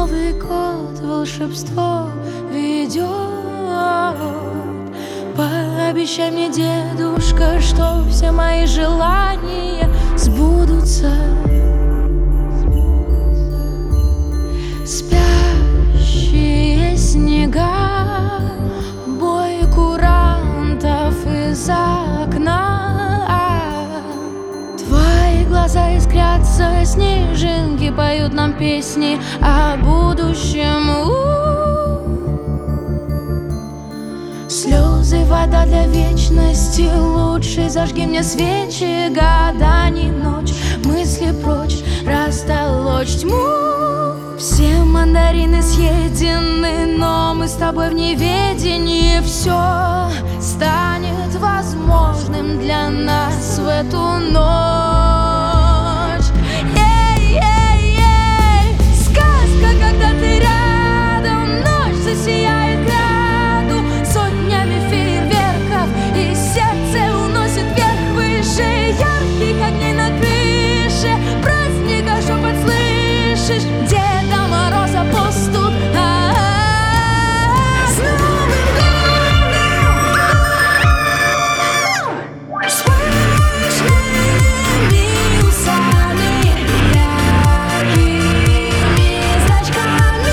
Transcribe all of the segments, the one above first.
Новый год волшебство ведет. Пообещай мне, дедушка, что все мои желания сбудутся. Спящие снега, бой курантов из окна. Твои глаза искрятся, снежинки поют нам песни о будущем. Слезы, вода для вечности, лучше зажги мне свечи, гаданий ночь, мысли прочь, растолочь тьму. Все мандарины съедены, но мы с тобой в неведении. Все станет возможным для нас в эту ночь. Эй-эй-эй, сказка, когда ты рядом, ночь засияет граду сотнями фейерверков, и сердце уносит вверх выше ярких огней на крыше. Праздника шепот слышишь, Деда Мороза пустут. С Новым годом! С пышными усами, яркими зрачками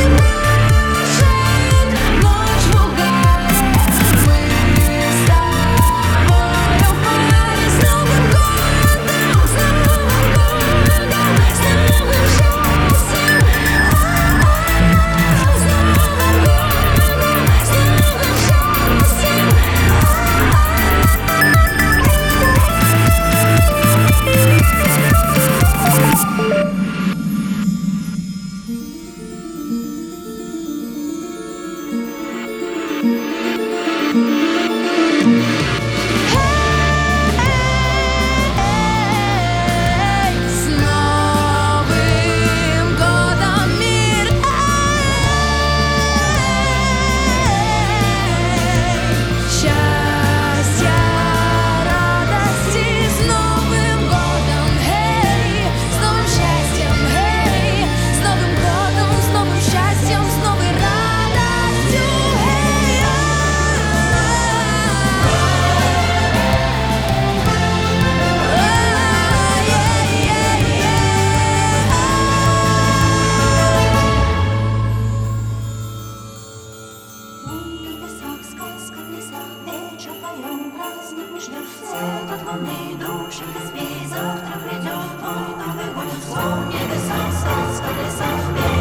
машет ночь в угаре. Мы с тобой в паре. С Новым годом, с Новым годом, с новым счастьем. С Новым годом, с новым счастьем. С Новым годом, мир! Счастья, радости! С Новым годом, эй! С новым счастьем, эй! С Новым годом, с новым счастьем, с новой радостью, эй! В небесах сказка в лесах, вечер поем, праздник мы ждем. Свет от луны, души без завтра придет. Ой, Новый год, в небесах сказка в лесах.